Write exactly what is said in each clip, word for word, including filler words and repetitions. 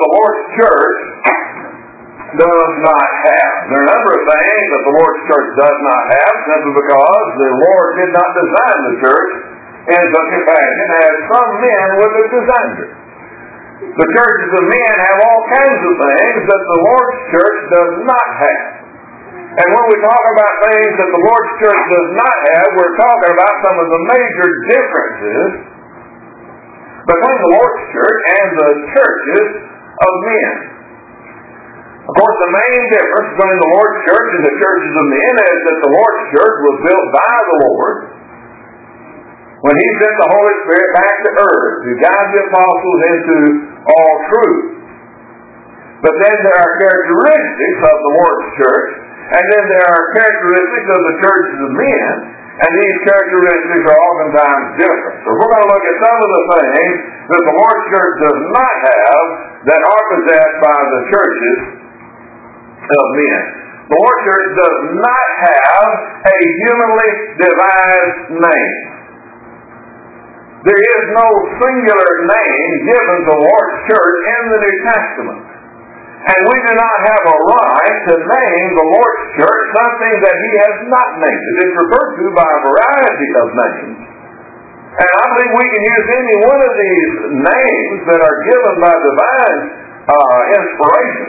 the Lord's church does not have. There are a number of things that the Lord's church does not have simply because the Lord did not design the church in such a fashion as some men would have designed it. The churches of men have all kinds of things that the Lord's church does not have. And when we talk about things that the Lord's church does not have, we're talking about some of the major differences between the Lord's church and the churches of men. Of course, the main difference between the Lord's church and the churches of men is that the Lord's church was built by the Lord when He sent the Holy Spirit back to earth to guide the apostles into all truth. But then there are characteristics of the Lord's church, and then there are characteristics of the churches of men, and these characteristics are oftentimes different. So we're going to look at some of the things that the Lord's church does not have that are possessed by the churches of men. The Lord's church does not have a humanly devised name. There is no singular name given to the Lord's church in the New Testament. And we do not have a right to name the Lord's church something that He has not named. It is referred to by a variety of names. And I believe we can use any one of these names that are given by divine uh, inspiration.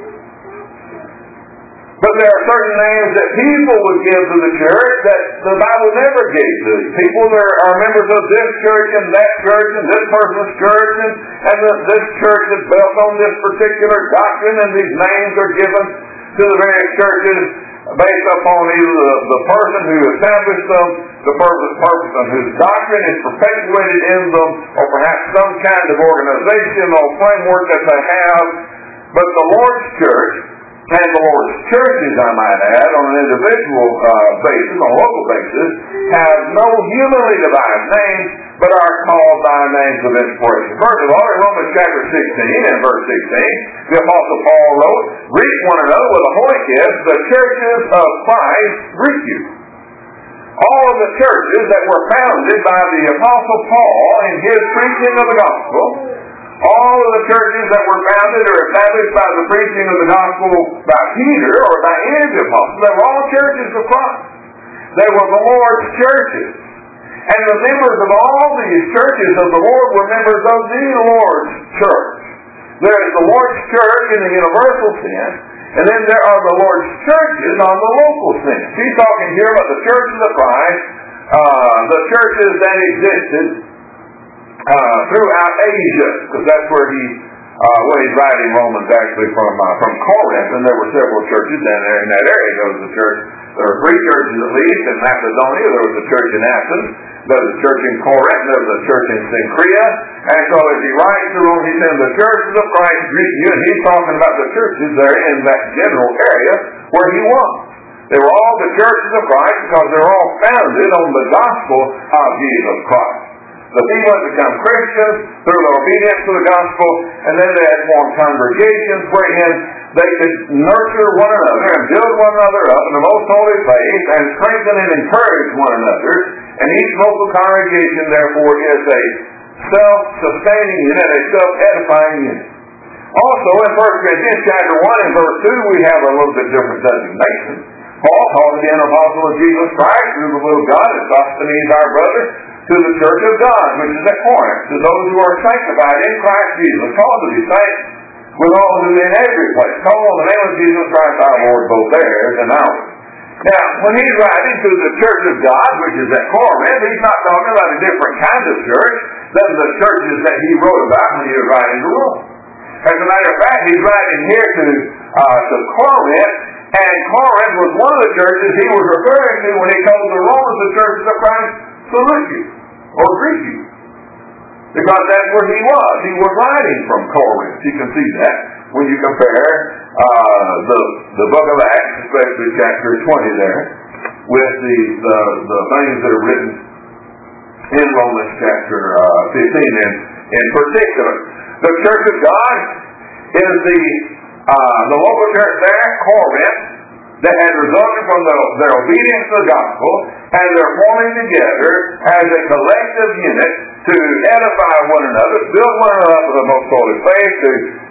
But there are certain names that people would give to the church that the Bible never gave to people. There are members of this church and that church and this person's church and, and the, this church is built on this particular doctrine, and these names are given to the various churches based upon either the, the person who established them, the person, person whose doctrine is perpetuated in them, or perhaps some kind of organization or framework that they have. But the Lord's church and the Lord's churches, I might add, on an individual uh, basis, on a local basis, have no humanly devised names, but are called by names of inspiration. First of all, in Romans chapter sixteen and verse sixteen, the Apostle Paul wrote, "Greet one another with a holy kiss, the churches of Christ greet you." All of the churches that were founded by the Apostle Paul in his preaching of the gospel, all of the churches that were founded or established by the preaching of the gospel by Peter or by any of the apostles, they were all churches of Christ. They were the Lord's churches. And the members of all these churches of the Lord were members of the Lord's church. There is the Lord's church in the universal sense, and then there are the Lord's churches on the local sense. He's talking here about the churches of Christ, uh, the churches that existed Uh, throughout Asia, because that's where he, uh, when he's writing Romans actually from uh, from Corinth, and there were several churches down there in that area. There was a church, there were three churches at least in Macedonia. There was a church in Athens, there was a church in Corinth, there was a church in Cenchrea. And so as he writes to them, he says, "The churches of Christ greet you," and he's talking about the churches there in that general area where he was. They were all the churches of Christ because they're all founded on the gospel of Jesus Christ. The people had become Christians through their obedience to the gospel, and then they had formed congregations wherein they could nurture one another and build one another up in the most holy faith and strengthen and encourage one another. And each local congregation, therefore, is a self-sustaining unit, a self-edifying unit. Also, in First Corinthians chapter one and verse two, we have a little bit different designation. Paul called again apostle of Jesus Christ, through the will of God, and Sosthenes our brother, to the church of God, which is at Corinth, to those who are sanctified in Christ Jesus, called to be saints, with all who in every place call on the name of Jesus Christ our Lord, both theirs and ours. Now, when he's writing to the church of God, which is at Corinth, he's not talking about a different kind of church than the churches that he wrote about when he was writing to Rome. As a matter of fact, he's writing here to, uh, to Corinth, and Corinth was one of the churches he was referring to when he told the Romans, the churches of Christ, salute you, or greet you. Because that's where he was. He was writing from Corinth. You can see that when you compare uh, the the book of Acts, especially chapter twenty there, with the, the, the things that are written in Romans chapter uh, fifteen in, in particular. The church of God is the uh, the local church there, Corinth, that has resulted from the, their obedience to the gospel, and they're forming together as a collective unit to edify one another, build one another up with the most holy faith, to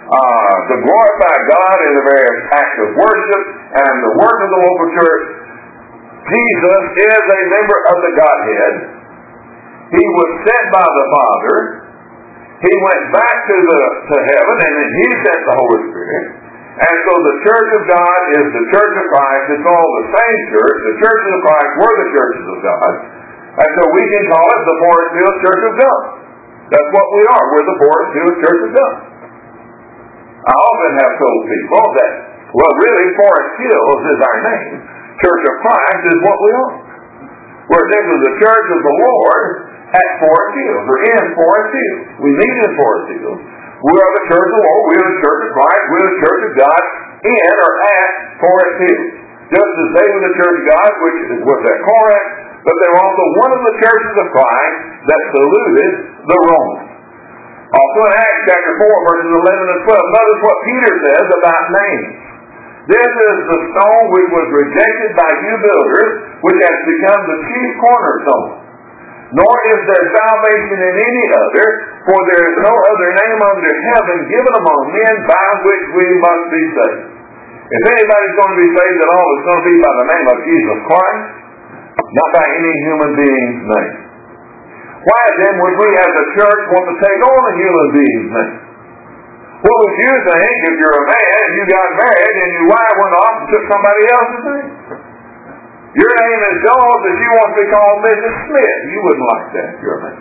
uh, to glorify God in the various acts of worship and the work of the local church. Jesus is a member of the Godhead. He was sent by the Father. He went back to the to heaven, and then He sent the Holy Spirit. And so the Church of God is the Church of Christ. It's all the same church. The churches of Christ were the churches of God. And so we can call it the Forest Hills Church of God. That's what we are. We're the Forest Hills Church of God. I often have told people that, well, really, Forest Hills is our name. Church of Christ is what we are. We're simply the church of the Lord at Forest Hills. We're in Forest Hills. We meet in Forest Hills. We are the church of the Lord. We are the church of Christ. We are the church of God in or at Forest Hills. Just as they were the church of God, which was at Corinth, but they were also one of the churches of Christ that saluted the Romans. Also in Acts chapter four, verses eleven and twelve, notice what Peter says about names. This is the stone which was rejected by you builders, which has become the chief cornerstone. Nor is there salvation in any other, for there is no other name under heaven given among men by which we must be saved. If anybody's going to be saved at all, it's going to be by the name of Jesus Christ, not by any human being's name. Why then would we as a church want to take on a human being's name? What would you think if you're a man and you got married and your wife went off and took somebody else's name? Your name is Jones and you want to be called Missus Smith. You wouldn't like that, your name.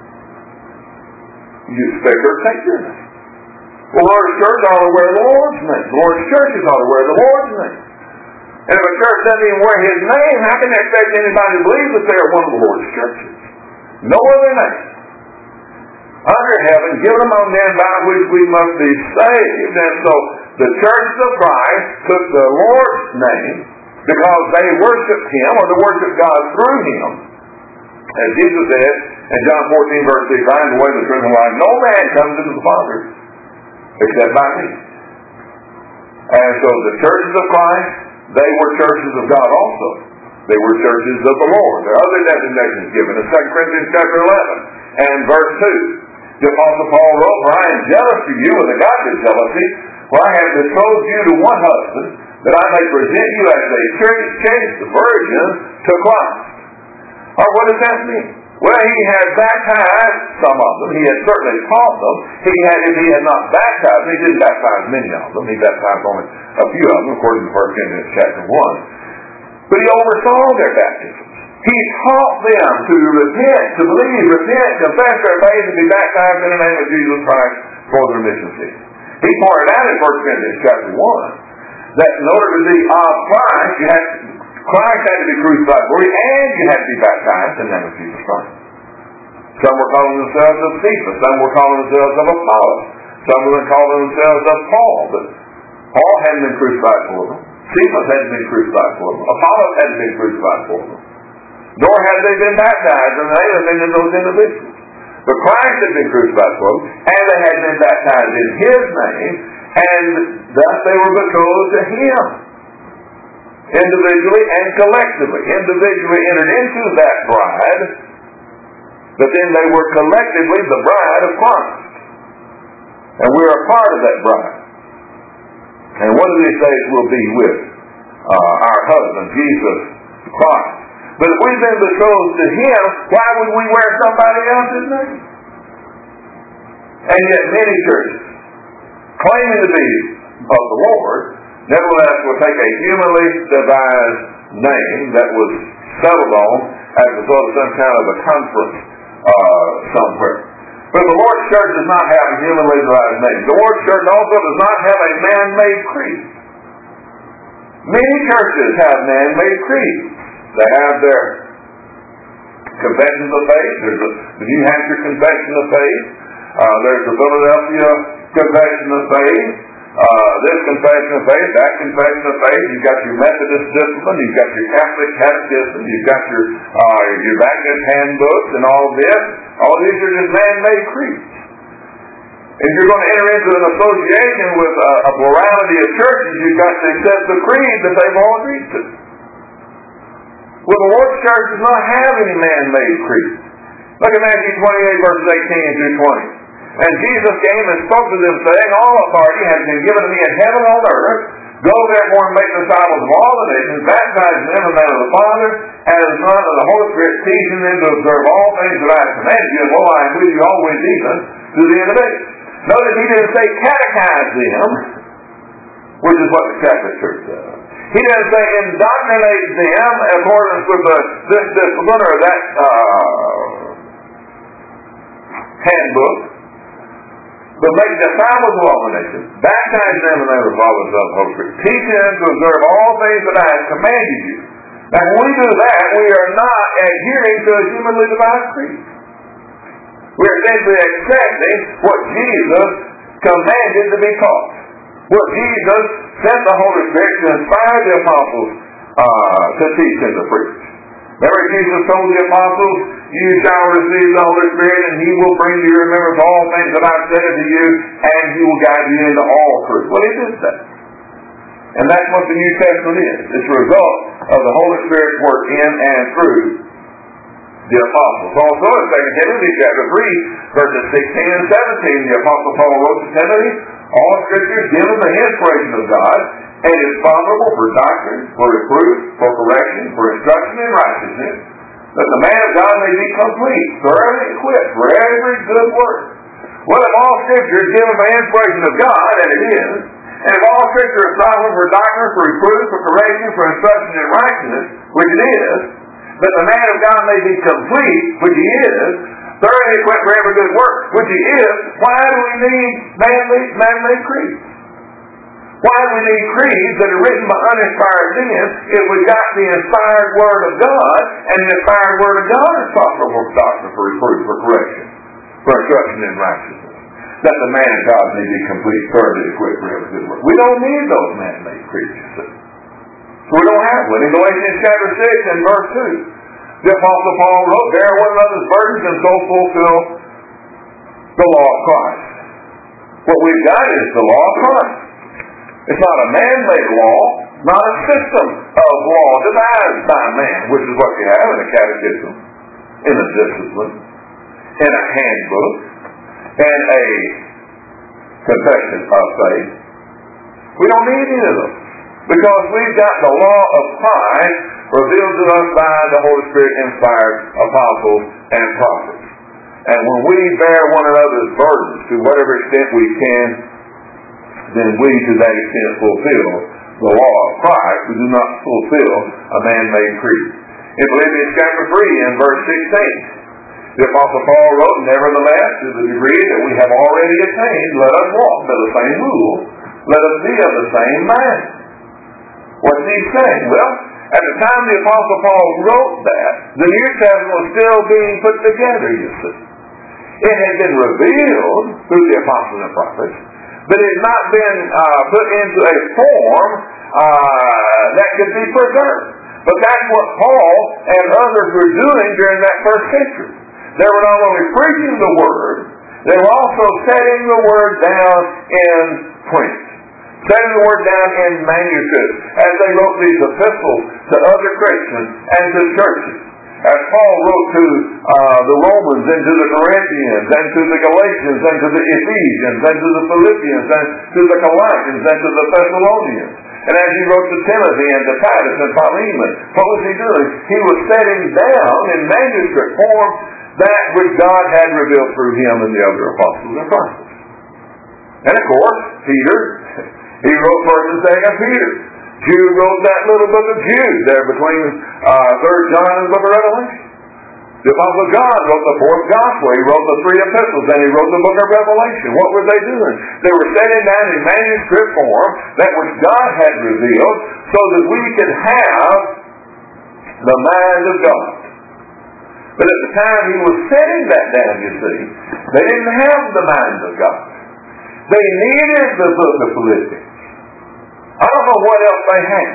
You expect her to take your name. Well, the Lord's church ought to wear the Lord's name. The Lord's churches ought to wear the Lord's name. And if a church doesn't even wear His name, how can they expect anybody to believe that they are one of the Lord's churches? No other name under heaven given among men by which we must be saved. And so the churches of Christ took the Lord's name because they worshiped Him, or they worshiped God through Him. As Jesus said in John fourteen, verse six, I am the way, the truth, and the life. No man comes into the Father except by me. And so the churches of Christ, they were churches of God also. They were churches of the Lord. There are other designations given in Second Corinthians chapter eleven and verse two. The Apostle Paul wrote, for I am jealous for you with a godly jealousy, for I have betrothed you to one husband, that I may present you as a chaste virgin to Christ. Or what does that mean? Well, he had baptized some of them. He had certainly taught them. He had, if he had not baptized them, he didn't baptize many of them. He baptized only a few of them, according to First Corinthians chapter one. But he oversaw their baptisms. He taught them to repent, to believe, repent, confess their faith, and be baptized in the name of Jesus Christ for the remission of sins. He pointed out in First Corinthians chapter one that in order to be of Christ, you had to, Christ had to be crucified for you, and you had to be baptized in the name of Jesus Christ. Some were calling themselves of Cephas, some were calling themselves of Apollos, some were calling themselves of Paul, but Paul hadn't been crucified for them. Cephas hadn't been crucified for them. Apollos hadn't been crucified for them. Nor had they been baptized in the name of any of those individuals. But Christ had been crucified for them, and they had been baptized in His name, and thus they were betrothed to Him. Individually and collectively. Individually entered into that bride, but then they were collectively the bride of Christ. And we're a part of that bride. And one of these days we'll be with uh, our husband, Jesus Christ. But if we've been betrothed to Him, why would we wear somebody else's name? And yet many churches, claiming to be of the Lord, nevertheless will take a humanly devised name that was settled on as a result of some kind of a conference uh, somewhere. But the Lord's church does not have a humanly devised name. The Lord's church also does not have a man-made creed. Many churches have man-made creeds. They have their confessions of faith. There's a, the New Hampshire Confession of Faith. Uh, there's the Philadelphia Confession of Faith. Uh, this Confession of Faith, that Confession of Faith. You've got your Methodist discipline. You've got your Catholic Catechism. You've got your uh, your Baptist handbooks and all this. All these are just man-made creeds. If you're going to enter into an association with a, a plurality of churches, you've got to accept the creed that they've all agreed to. Well, the Lord's church does not have any man-made creed. Look at Matthew twenty-eight, verses eighteen through twenty. And Jesus came and spoke to them, saying, all authority has been given to me in heaven and on earth. Go therefore and make disciples of all the nations, baptizing them in the name of the Father, and of the Son, and of the Holy Spirit, teaching them to observe all things that I have commanded you, and lo, I am with you always, even to the end of it. Notice he didn't say catechize them, which is what the Catholic Church does. He didn't say indoctrinate them in accordance with the, this discipline or that uh, handbook, but make disciples of all the nations, baptize them in the name of the Father, Son, and Holy Spirit, teaching them to observe all things that I have commanded you. Now, when we do that, we are not adhering to a humanly devised creed. We're essentially accepting what Jesus commanded to be taught. What Jesus sent the Holy Spirit to inspire the apostles uh, to teach and to preach. Remember, Jesus told the apostles, you shall receive the Holy Spirit, and He will bring to your remembrance all things that I've said to you, and He will guide you into all truth. Well, He did that. And that's what the New Testament is. It's a result of the Holy Spirit's work in and through the apostles. Also in Second Timothy chapter three, verses sixteen and seventeen, the Apostle Paul wrote to Timothy, all Scripture is given the inspiration of God, and is profitable for doctrine, for reproof, for correction, for instruction in righteousness, that the man of God may be complete, thoroughly equipped for every good work. Well, if all Scripture is given by inspiration of God, and it is, and if all Scripture is profitable for doctrine, for reproof, for correction, for instruction in righteousness, which it is, that the man of God may be complete, which he is, thoroughly equipped for every good work, which he is, why do we need man-made, man-made creeds? Why do we need creeds that are written by uninspired men if we got the inspired Word of God, and the inspired Word of God is profitable for doctrine, for reproof, for correction, for instruction in righteousness, that the man of God may be complete, thoroughly equipped for every good work? We don't need those man-made creeds, you see. So we don't have one. In Galatians chapter six and verse two, the Apostle Paul wrote, bear one another's burdens and so fulfill the law of Christ. What we've got is the law of Christ. It's not a man-made law, not a system of law devised by man, which is what you have in a catechism, in a discipline, in a handbook, in a confession of faith. We don't need any of them, because we've got the law of Christ revealed to us by the Holy Spirit-inspired apostles and prophets. And when we bear one another's burdens to whatever extent we can, then we to that extent fulfill the law of Christ. We do not fulfill a man-made creed. In Philippians chapter three and verse sixteen, the Apostle Paul wrote, nevertheless, to the degree that we have already attained, let us walk by the same rule. Let us be of the same mind. What's he saying? Well, at the time the Apostle Paul wrote that, the New Testament was still being put together, you see. It had been revealed through the apostles and prophets, but it had not been uh, put into a form uh, that could be preserved. But that's what Paul and others were doing during that first century. They were not only preaching the Word, they were also setting the Word down in print, setting the Word down in manuscripts, as they wrote these epistles to other Christians and to churches. As Paul wrote to uh, the Romans and to the Corinthians and to the Galatians and to the Ephesians and to the Philippians and to the Colossians and to the Thessalonians. And as he wrote to Timothy and to Titus and Philemon, what was he doing? He was setting down in manuscript form that which God had revealed through him and the other apostles and prophets. And of course, Peter, he wrote First and Second Peter. Jude wrote that little book of Jude there between uh, Third John and the book of Revelation. The Apostle John wrote the fourth gospel. He wrote the three epistles, and he wrote the book of Revelation. What were they doing? They were setting down in manuscript form that which God had revealed so that we could have the mind of God. But at the time he was setting that down, you see, they didn't have the mind of God. They needed the book of Philippians. I don't know what else they had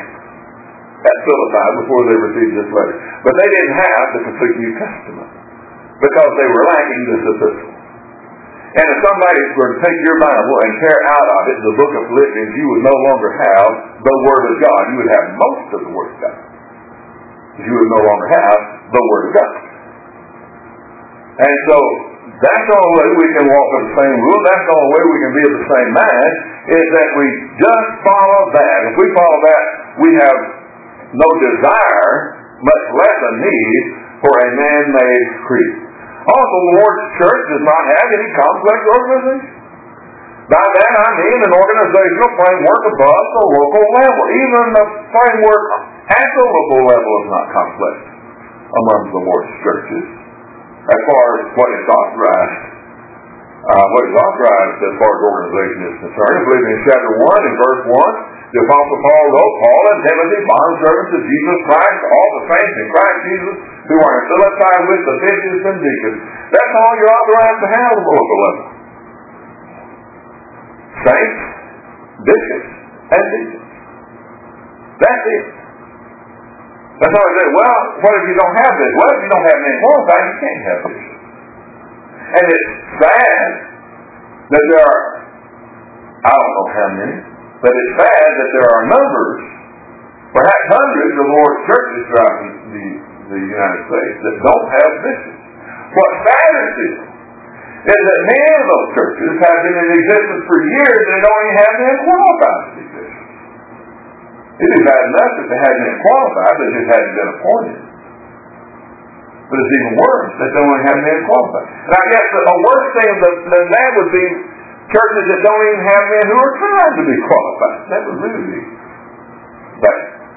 at Philippi before they received this letter. But they didn't have the complete New Testament because they were lacking this epistle. And if somebody were to take your Bible and tear out of it the book of Philippians, you would no longer have the Word of God. You would have most of the Word of God. You would no longer have the Word of God. And so that's the only way we can walk with the same rule. That's the only way we can be of the same mind, is that we just follow that. If we follow that, we have no desire, much less a need, for a man-made creed. Also, the Lord's church does not have any complex organization. By that I mean an organizational framework above the local level. Even the framework at the local level is not complex among the Lord's churches, as far as what is authorized. Uh, what is authorized as far as organization is concerned. I believe in chapter one, in verse one, the Apostle Paul wrote, Paul and Timothy, bondservants of Jesus Christ, all the saints in Christ Jesus, who are in Philippi with the bishops and deacons. That's all you're authorized to have at the local level. Saints, bishops, and deacons. That's it. That's all I say. Well, what if you don't have this? Well, if you don't have men qualified, you can't have this. And it's sad that there are, I don't know how many, but it's sad that there are numbers, perhaps hundreds of Lord's churches throughout the, the, the United States that don't have bishops. What saddens it is that many of those churches have been in existence for years and don't even have men qualified to be bishops. It is bad enough that they hadn't been qualified, they just hadn't been appointed. But it's even worse that they don't have men qualified. And I guess a worse thing than that would be churches that don't even have men who are trying to be qualified. That would really be bad.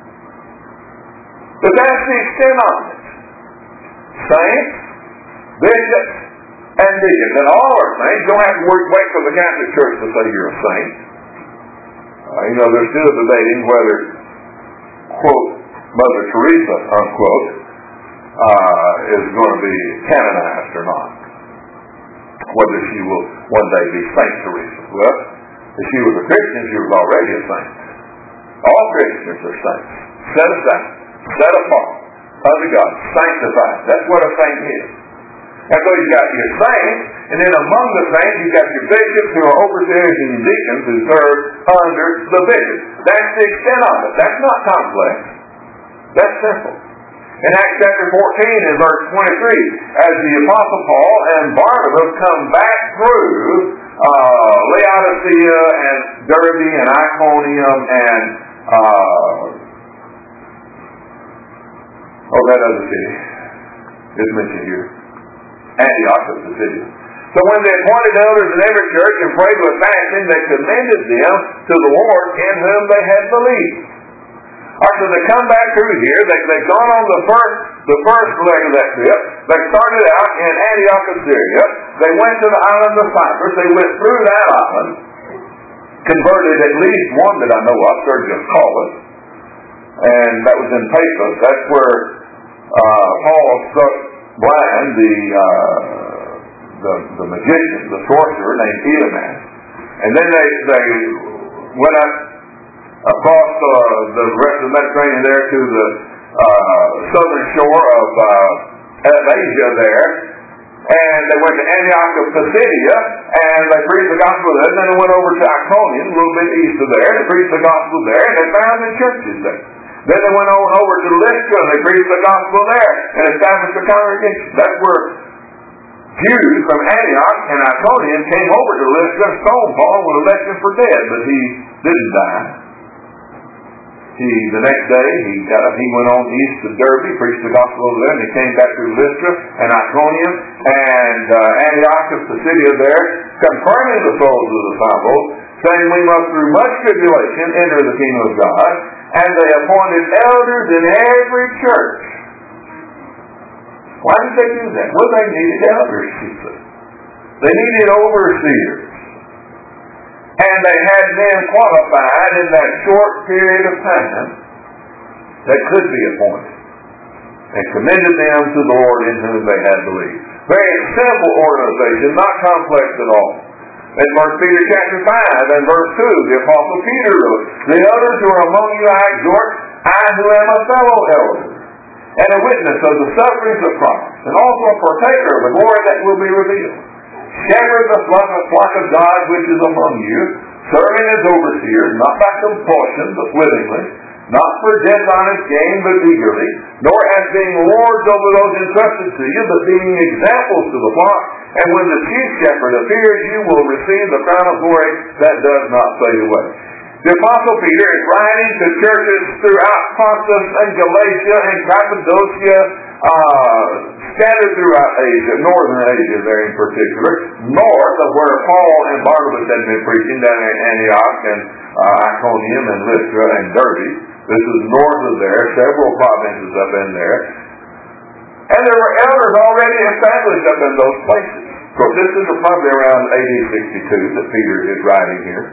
But that's the extent of it. Saints, bishops, and deacons. And all are saints. You don't have to wait for the Catholic Church to say you're a saint. Uh, you know, they're still debating whether, quote, Mother Teresa, unquote, uh, is going to be canonized or not. Whether she will one day be Saint Teresa. Well, if she was a Christian, she was already a saint. All Christians are saints. Set aside, set apart, unto God, sanctified. That's what a saint is. And so you've got your saints, and then among the saints you've got your bishops who are overseers and your deacons who serve under the bishops. That's the extent of it. That's not complex. That's simple. In Acts chapter fourteen and verse twenty-three, as the Apostle Paul and Barnabas come back through uh, Laodicea and Derbe and Iconium and uh, oh, that other city is mentioned here. Antioch is the city. So when they appointed elders in every church and prayed with fasting, they commended them to the Lord in whom they had believed. Or so they come back through here. They, they've gone on the first the first leg of that trip. They started out in Antioch of Syria. They went to the island of Cyprus. They went through that island, converted at least one that I know of, Sergius Paulus, and that was in Paphos. That's where uh, Paul struck blind the, uh, the the magician, the sorcerer named Elymas. And then they, they went up across uh, the rest of the Mediterranean there to the uh, southern shore of, uh, of Asia there. And they went to Antioch of Pisidia, and they preached the gospel there. And then they went over to Iconium, a little bit east of there. They preached the gospel there, and they founded churches there. Then they went on over to Lystra, and they preached the gospel there, and established a congregation. That's where Jews from Antioch and Iconium came over to Lystra and stoned Paul with a lecture for dead, but he didn't die. He, the next day, he got up, he went on east to Derbe, preached the gospel over there, and he came back through Lystra and Iconium and uh, Antioch of Pisidia there, confirming the souls of the disciples, saying we must through much tribulation enter the kingdom of God, and they appointed elders in every church. Why did they do that? Well, they needed elders, he said. They needed overseers. And they had men qualified in that short period of time that could be appointed. And commended them to the Lord in whom they had believed. Very simple organization, not complex at all. In First Peter chapter five and verse two, the Apostle Peter wrote, the others who are among you I exhort, I who am a fellow elder, and a witness of the sufferings of Christ, and also a partaker of the glory that will be revealed. Shepherd the flock of, flock of God which is among you, serving as overseers, not by compulsion, but willingly, not for dishonest gain, but eagerly, nor as being lords over those entrusted to you, but being examples to the flock. And when the chief shepherd appears, you will receive the crown of glory that does not fade away. The Apostle Peter is writing to churches throughout Pontus and Galatia and Cappadocia, uh, scattered throughout Asia, northern Asia there in particular, north of where Paul and Barnabas had been preaching down in Antioch and uh, Iconium and Lystra and Derbe. This is north of there, several provinces up in there. And there were elders already established up in those places. So this is probably around A D sixty-two that Peter is writing here.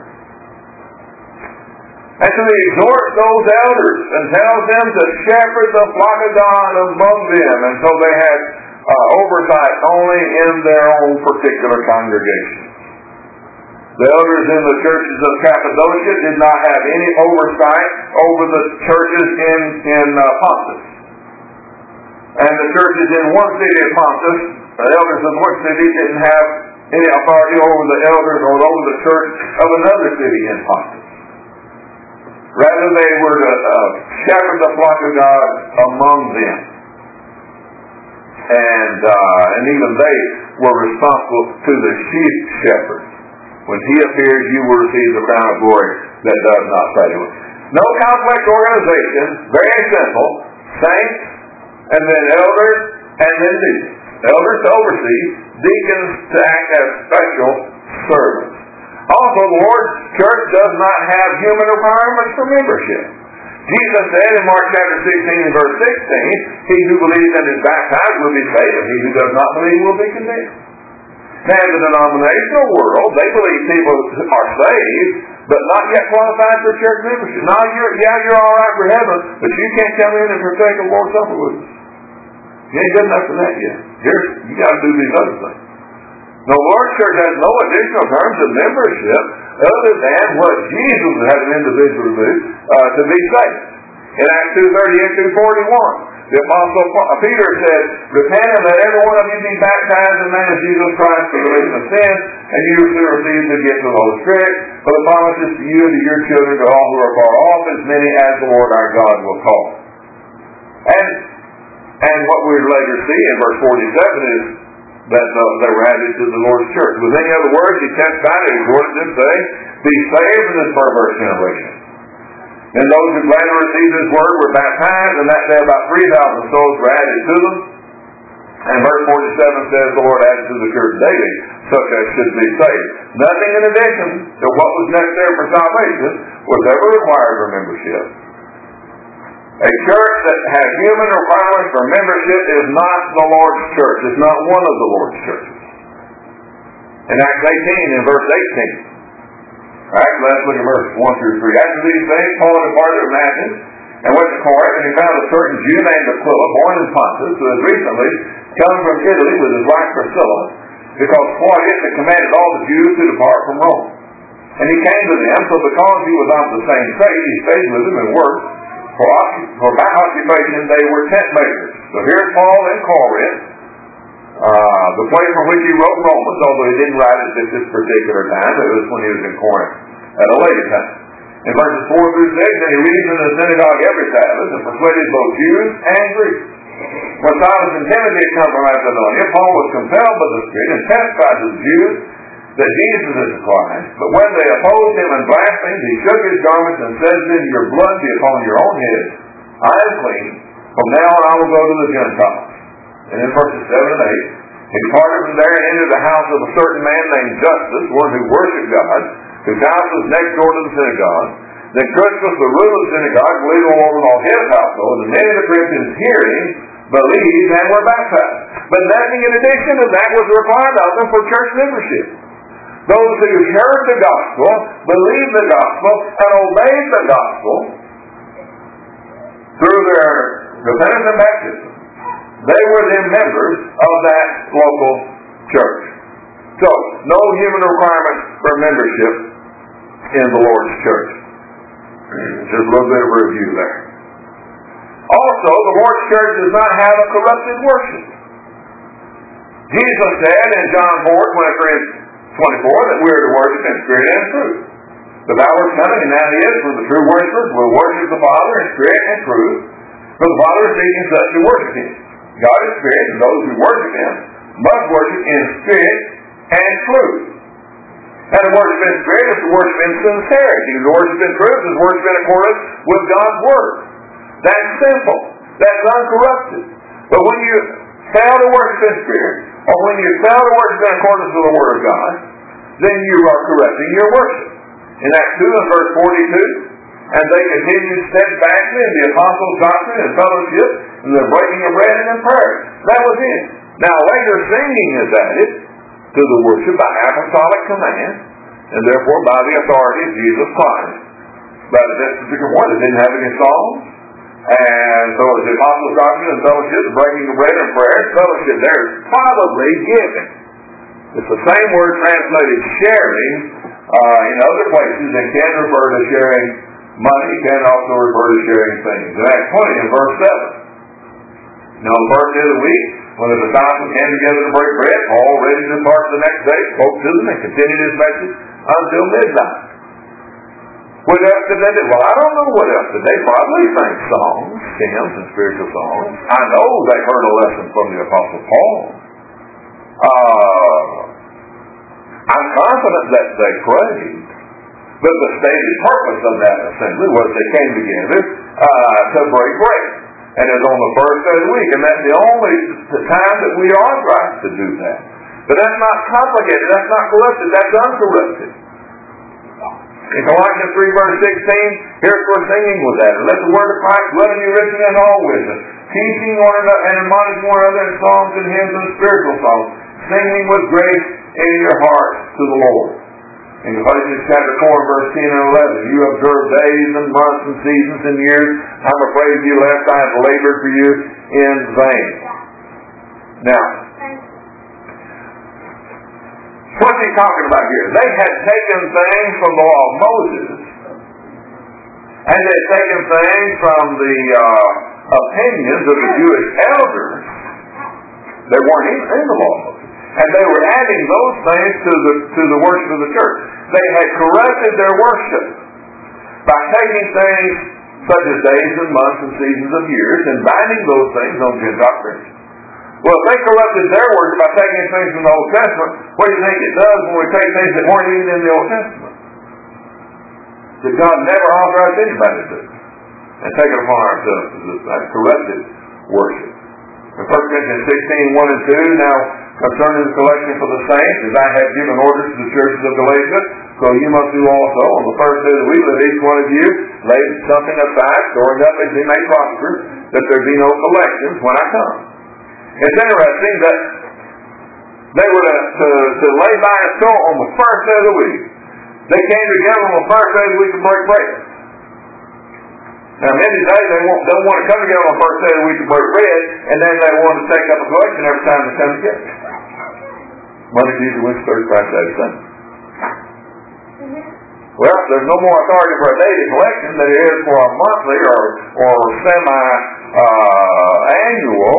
And so he exhorts those elders and tells them to shepherd the flock of God among them. And so they had uh, oversight only in their own particular congregation. The elders in the churches of Cappadocia did not have any oversight over the churches in, in uh, Pontus. And the churches in one city of Pontus, the elders of one city didn't have any authority over the elders or over the church of another city in Pontus. Rather, they were to uh, shepherd the flock of God among them. And, uh, and even they were responsible to the chief shepherd. When he appears, you will receive the crown of glory that does not fade away. No complex organization, very simple. Saints, and then elders, and then deacons. Elders to oversee, deacons to act as special servants. Also, the Lord's church does not have human requirements for membership. Jesus said in Mark chapter sixteen and verse sixteen, he who believes and is baptized will be saved, and he who does not believe will be condemned. Now, in the denominational world, they believe people are saved, but not yet qualified for church membership. Now, you're, yeah, you're all right for heaven, but you can't come in and partake of Lord's Supper with us. You ain't good enough for that yet. Here's, you got to do these other things. The Lord's church has no additional terms of membership other than what Jesus had an individual to do uh, to be saved. In Acts two thirty and two forty-one, the Apostle Peter said, repent and let every one of you be baptized in the name of Jesus Christ for the remission of sins, and you shall receive the gift of the Holy Spirit, for the promises to you and to your children, to all who are far off, as many as the Lord our God will call. And and what we later see in verse forty-seven is that uh, they were added to the Lord's church. With any other words, he testified and exhorted them, saying, be saved in this perverse generation. And those who gladly received his word were baptized, and that day about three thousand souls were added to them. And verse forty-seven says, the Lord added to the church daily, such as should be saved. Nothing in addition to what was necessary for salvation was ever required for membership. A church that has human requirements for membership is not the Lord's church. It's not one of the Lord's churches. In Acts eighteen, in verse eighteen. Alright, let's look at verse one through three. After these things, Paul departed from Athens and went to Corinth, and he found a certain Jew named Aquila, born in Pontus, who had recently come from Italy with his wife Priscilla, because Claudius had commanded all the Jews to depart from Rome. And he came to them, so because he was of the same faith, he stayed with them and worked. For, for by occupation they were tent makers. So here's Paul in Corinth, uh, the place from which he wrote Romans, although he didn't write it at this particular time. It was when he was in Corinth at a later time. In verses four through six, and he reasoned in the synagogue every Sabbath and persuaded both Jews and Greeks. When Silas and Timothy had come from Macedonia, Paul was compelled by the Spirit and testified to the Jews that Jesus is the Christ. But when they opposed him and blasphemed, he shook his garments and said to them, your blood be upon your own head. I am clean. From now on I will go to the Gentiles. And in verses seven and eight, he departed from there and entered the house of a certain man named Justus, one who worshipped God, whose house was next door to the synagogue. Then Crispus, the ruler of the synagogue, believed on the Lord with all his household, and many of the Christians hearing believed and were baptized. But nothing in addition to that was required of them for church membership. Those who heard the gospel, believed the gospel, and obeyed the gospel through their repentance and baptism, they were then members of that local church. So, no human requirement for membership in the Lord's church. Just a little bit of a review there. Also, the Lord's church does not have a corrupted worship. Jesus said in John four, twenty-three and twenty-four that we are to worship in spirit and truth. The hour is coming, and now is, for the true worshipers will worship the Father in spirit and truth, for the Father is seeking such to worship him. God is spirit, and those who worship him must worship in spirit and truth. And the worship in spirit is the worship in sincerity. The worship in truth is worship in accordance with God's Word. That's simple. That's uncorrupted. But when you fail to worship in spirit, or when you fail to worship in accordance with the Word of God, then you are corrupting your worship. In Acts two and verse forty-two, and they continued steadfastly in the apostles' doctrine and fellowship, and the breaking of bread and in prayer. That was it. Now later singing is added to the worship by apostolic command, and therefore by the authority of Jesus Christ. But at this particular point, it didn't have any songs, and so it's the apostles' doctrine and fellowship, the breaking of bread and prayer. Fellowship there is probably given. It's the same word translated sharing uh, in other places. It can refer to sharing money. It can also refer to sharing things. In Acts twenty in verse seven. Now, the first day of the week, when the disciples came together to break bread, Paul, ready to depart the next day, spoke to them and continued his message until midnight. What else did they do? Well, I don't know what else did they probably sang songs, hymns, and spiritual songs. I know they heard a lesson from the Apostle Paul. Uh, I'm confident that they prayed. But the stated purpose of that assembly was they came together uh, to break bread. And it's on the first day of the week. And that's the only time that we are authorized to do that. But that's not complicated. That's not corrupted. That's uncorrupted. In Colossians three verse sixteen, here's where singing was added. Let the word of Christ dwell in you richly in all wisdom, teaching one another and admonishing one another in songs and hymns and spiritual songs, singing with grace in your hearts to the Lord. In Ephesians chapter four, verse ten and eleven, you observe days and months and seasons and years. I'm afraid of you lest I have labored for you in vain. Now, what's he talking about here? They had taken things from the law of Moses, and they had taken things from the uh, opinions of the Jewish elders. They weren't even in the law of Moses. And they were adding those things to the to the worship of the church. They had corrupted their worship by taking things such as days and months and seasons of years and binding those things on Gentile Christians. Well, if they corrupted their worship by taking things from the Old Testament, what do you think it does when we take things that weren't even in the Old Testament? That God never authorized anybody to do and take it upon ourselves as that corrupted worship. In First Corinthians sixteen, one and two, now concerning the collection for the saints, as I have given orders to the churches of Galatia, so you must do also. On the first day of the week, let each one of you lay something aside, storing up as he may prosper, that there be no collections when I come. It's interesting that they were to, to, to lay by and store on the first day of the week. They came together on the first day of the week to break bread. Now, many days they won't, don't want to come together on the first day of the week to break bread, and then they want to take up a collection every time they come together. Monday, Tuesday, Wednesday, Thursday, Friday, Saturday, Sunday. Well, there's no more authority for a daily collection than there is for a monthly or, or semi-annual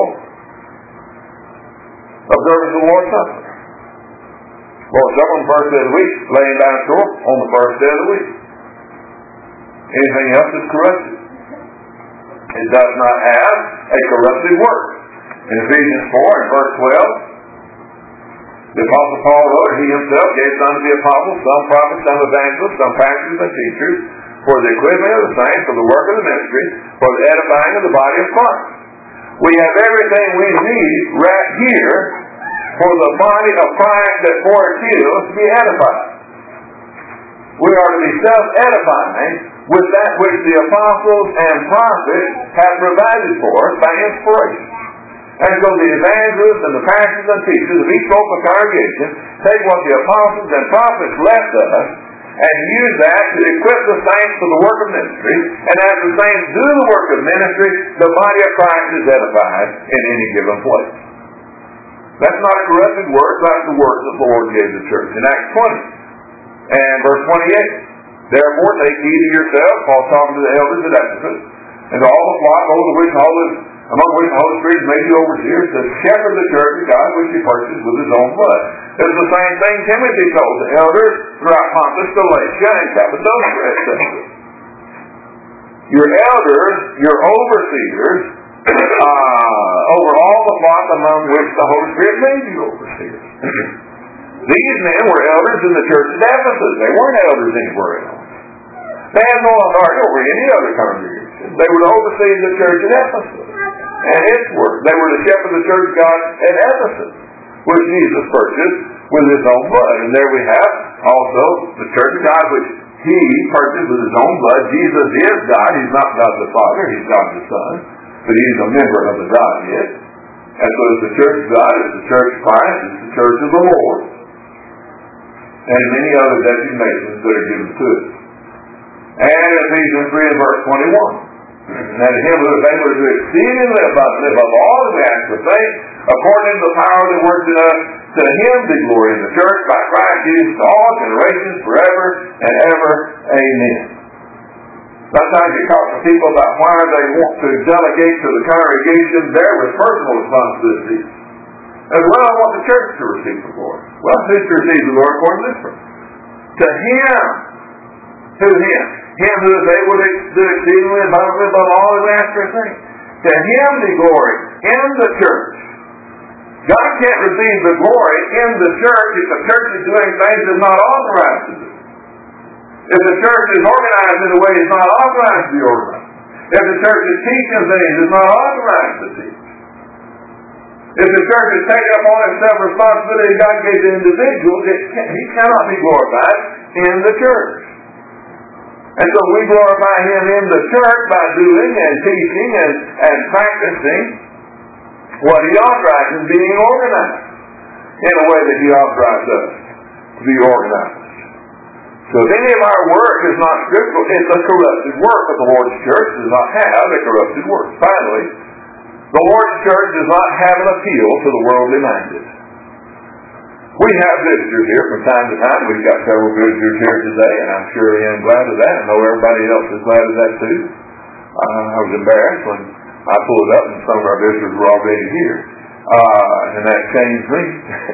uh, observance of the Lord's Supper. Lord's Supper on the first day of the week, laying down store on the first day of the week. Anything else is corrupted. It does not have a corrupted word. In Ephesians four and verse twelve, the Apostle Paul wrote, he himself gave some to the apostles, some prophets, some evangelists, some pastors and teachers, for the equipment of the saints, for the work of the ministry, for the edifying of the body of Christ. We have everything we need right here for the body of Christ that for its heels to be edified. We are to be self-edifying with that which the apostles and prophets have provided for us by inspiration. And so the evangelists and the pastors and teachers of each local congregation take what the apostles and prophets left us and use that to equip the saints for the work of ministry. And as the saints do the work of ministry, the body of Christ is edified in any given place. That's not a corrupted word. That's the word that the Lord gave the church. In Acts twenty and verse twenty-eight, therefore take heed to yourselves, Paul talking to the elders at Ephesus, and to all the flock over which all is, among which the Holy Spirit made you overseers, to shepherd the church of God which he purchased with his own blood. It's the same thing Timothy told the elders throughout Pontus, Galatia, and Cappadocia, et cetera. Your elders, your overseers, uh, over all the flock among which the Holy Spirit made you overseers. These men were elders in the church at Ephesus. They weren't elders anywhere else. They had no authority over any other congregation. They were the overseers of the church at Ephesus and its work. They were the shepherd of the church of God at Ephesus, which Jesus purchased with his own blood. And there we have also the church of God, which he purchased with his own blood. Jesus is God. He's not God the Father. He's God the Son. But he's a member of the Godhead. And so it's the church of God, it's the church of Christ, it's the church of the Lord, and many other designations that are given to it. And Ephesians three and verse twenty-one. And that him who is able to do exceedingly abundantly above all that we ask or think, according to the power that works in us, to him be glory in the church by Christ Jesus to all generations forever and ever. Amen. Sometimes you talk to people about why they want to delegate to the congregation their personal responsibilities, as well as want the church to receive the glory. Well, who's to receive the glory according to this verse? To him. To him. Him who is able to do exceedingly abundantly above all that we ask or think. To him be glory in the church. God can't receive the glory in the church if the church is doing things it's not authorized to do. If the church is organized in a way it's not authorized to be organized. If the church is teaching things it's not authorized to teach. If the church is taking upon itself responsibility God gave to individuals, it can, he cannot be glorified in the church. And so we glorify him in the church by doing and teaching and, and practicing what he authorized and being organized in a way that he authorized us to be organized. So if any of our work is not scriptural, it's a corrupted work, but the Lord's church does not have a corrupted work. Finally, the Lord's church does not have an appeal to the worldly minded. We have visitors here from time to time. We've got several visitors here today, and I'm sure I am glad of that. I know everybody else is glad of that too. Uh, I was embarrassed when I pulled up and some of our visitors were already here. Uh, and that changed me.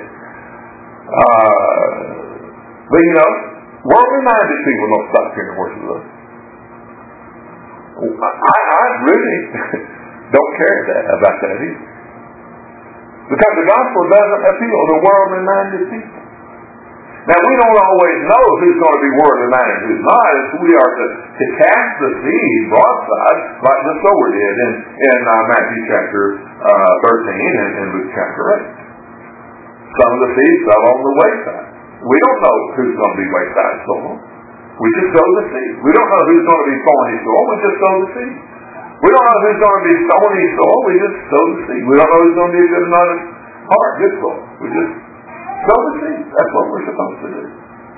uh, but you know, worldly-minded people don't stop here and worship us. I, I really don't care that, about that either. Because the gospel doesn't appeal to worldly-minded people. Now, we don't always know who's going to be worldly-minded and who's not. If we are to, to cast the seed broadside, like the sower did in, in uh, Matthew chapter uh, thirteen and, and Luke chapter eight. Some of the seed fell on the wayside. We don't know who's going to be wayside soil. We just sow the seed. We don't know who's going to be thorny soil. We just sow the seed. We don't know who's going to be stony soil. We just sow the seed. We don't know who's going to be a good and honest heart, good soil. We just sow the seed. That's what we're supposed to do.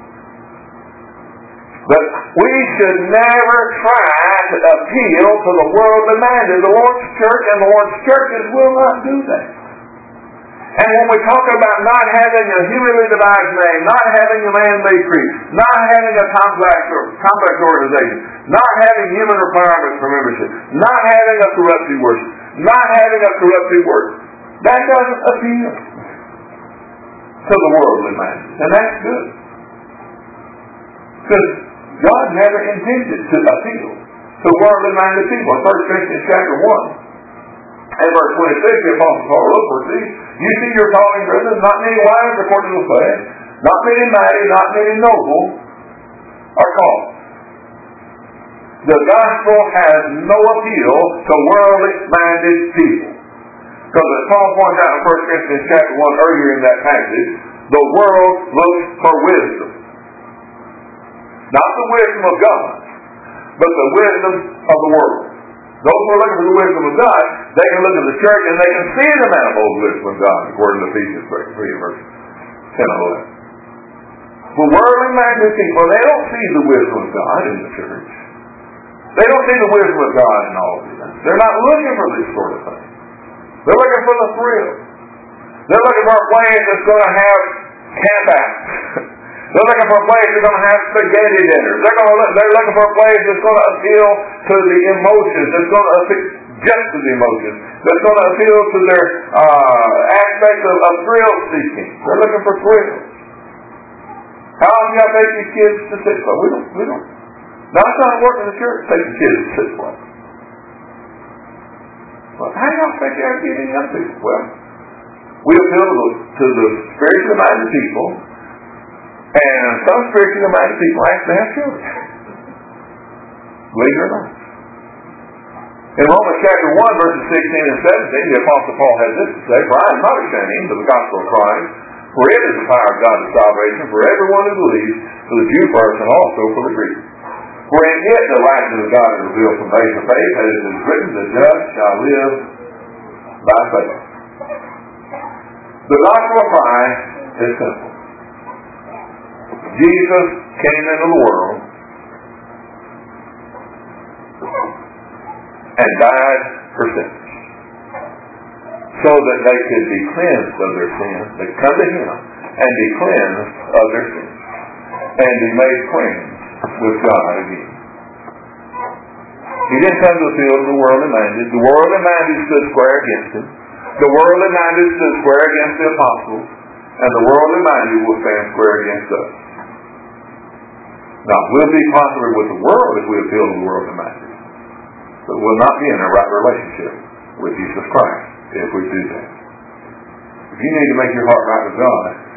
But we should never try to appeal to the worldly minded. The Lord's church and the Lord's churches will not do that. And when we talk about not having a humanly devised name, not having a man-made creed, not having a complex or complex organization, not having human requirements for membership, not having a corrupted worship, not having a corrupted work, that doesn't appeal to the worldly minded. And that's good. Because God never intended to appeal to worldly minded people. In First Corinthians chapter one and verse twenty-six, the Apostle Paul wrote, "For see, you see your calling, brethren, not many wise according to the flesh, not many mighty, not many noble are called." The gospel has no appeal to worldly minded people. Because as Paul points out in First Corinthians chapter one earlier in that passage, the world looks for wisdom. Not the wisdom of God, but the wisdom of the world. Those who are looking for the wisdom of God, they can look at the church and they can see the manifold wisdom of God, according to Ephesians three, verse ten and eleven. For worldly-minded people, they don't see the wisdom of God in the church. They don't see the wisdom of God in all of this. They're not looking for this sort of thing. They're looking for the thrill. They're looking for a place that's going to have campouts. They're looking for a place that's going to have spaghetti dinners. They're, going to look, they're looking for a place that's going to appeal to the emotions. That's going to appeal just to the emotions. That's going to appeal to their uh, aspect of, of thrill seeking. They're looking for thrills. How often y'all take these kids to Six Flags? We don't. We don't. Now, it's not working in the church. Take the kids to Six Flags. Well, how do y'all think you ever get any young people? Well, we appeal to the, to the spiritually minded people, and some spiritually minded people actually have children. Believe it or not. In Romans chapter one, verses sixteen and seventeen, the Apostle Paul has this to say, "For I am not ashamed of the gospel of Christ, for it is the power of God to salvation for everyone who believes, for the Jew first and also for the Greek. For in it the righteousness of God is revealed from faith to faith, as it is written, the just shall live by faith." The gospel of Christ is simple. Jesus came into the world and died for sinners, so that they could be cleansed of their sins. They come to Him and be cleansed of their sins and be made friends with God again. He didn't come to appeal to the worldly minded. The worldly minded stood square against Him. The worldly minded stood square against the apostles, and the worldly minded will stand square against us. Now, we'll be popular with the world if we appeal to the worldly minded, but we'll not be in a right relationship with Jesus Christ if we do that. If you need to make your heart right with God,